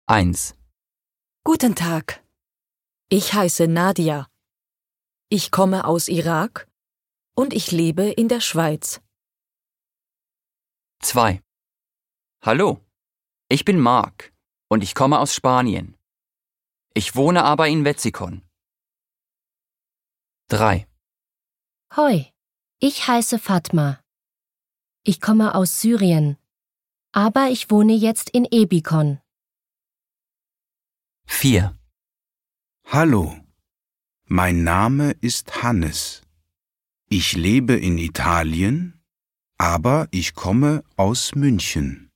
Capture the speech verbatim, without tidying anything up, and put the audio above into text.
eins. Guten Tag. Ich heiße Nadia. Ich komme aus Irak und ich lebe in der Schweiz. zwei. Hallo, ich bin Marc und ich komme aus Spanien. Ich wohne aber in Wetzikon. drei. Hoi, ich heiße Fatma. Ich komme aus Syrien, aber ich wohne jetzt in Ebikon. vier. Hallo, mein Name ist Hannes. Ich lebe in Italien, aber ich komme aus München.